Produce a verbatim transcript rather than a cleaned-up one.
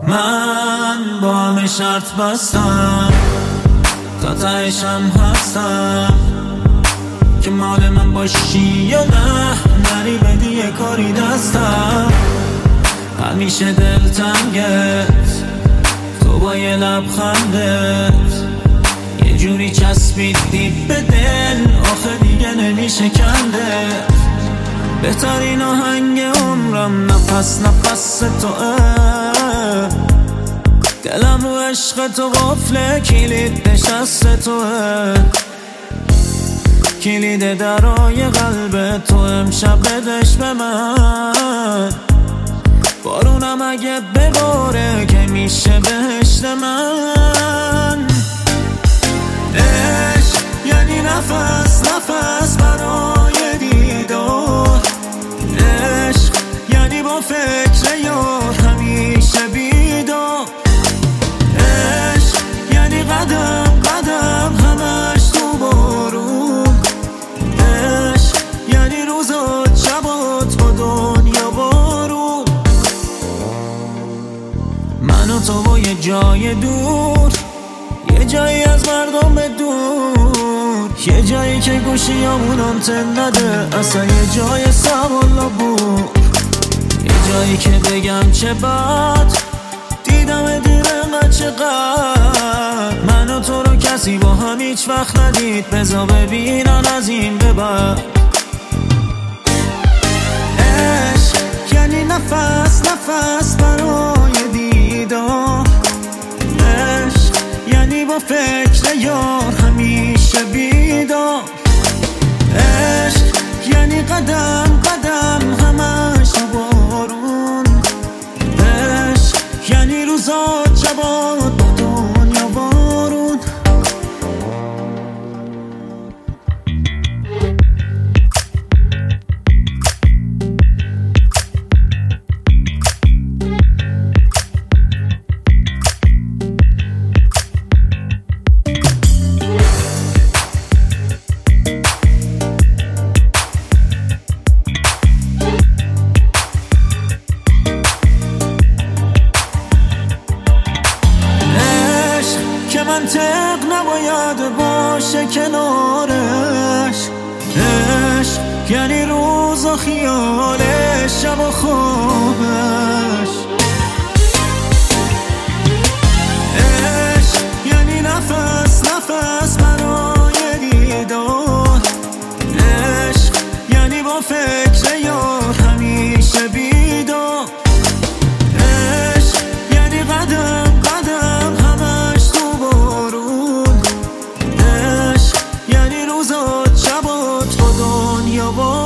من با همه شرط بستم، تا تهشم هستم که مال من باشی یا نه، نری بدی یه کاری دستم. همیشه دلتنگت تو با یه لبخندت یه جوری چسبیدی به دل، آخه دیگه نمیشه کندت. بهترین آهنگ عمرم نفس نفس توه، دلم رو عشق تو قفله، کلید نشست توه، کلید درای قلب تو امشب بدش به من. بارونم اگه بباره که میشه بهشت من. عشق یعنی نفس نفس برای دیدار، عشق یعنی با فکر یار همیشه بیدار، عشق یعنی قدم قدم همش تو بارون، عشق یعنی روزات شبات با دنیا بارون. من و تو با یه جای دور، یه جایی از مردم به دور، یه جایی که گوشیامون آنتن نده، اصلا یه جای سوالا بود، یه جایی که بگم چه بد دیدم دیر انقدر چقدر. من و تو رو کسی با هم هیچ وقت ندید، بذار ببینن از این به بعد. عشق یعنی نفس نفس برای دیدار، عشق یعنی با فکر یار همیشه بیدار، عشق یعنی قدم قدم همش تو بارون، عشق یعنی روزات شبات با دنیا بارون. منطق نباید باشه کنارش، عشق یعنی روز و خیالش، شب و خوابش، عشق یعنی نفس نفس برای دیدار، عشق یعنی با فکر یار همیشه بیدار، عشق یعنی قدم قدم همش تو بارون، عشق یعنی روزات شبات با دنیا بارون.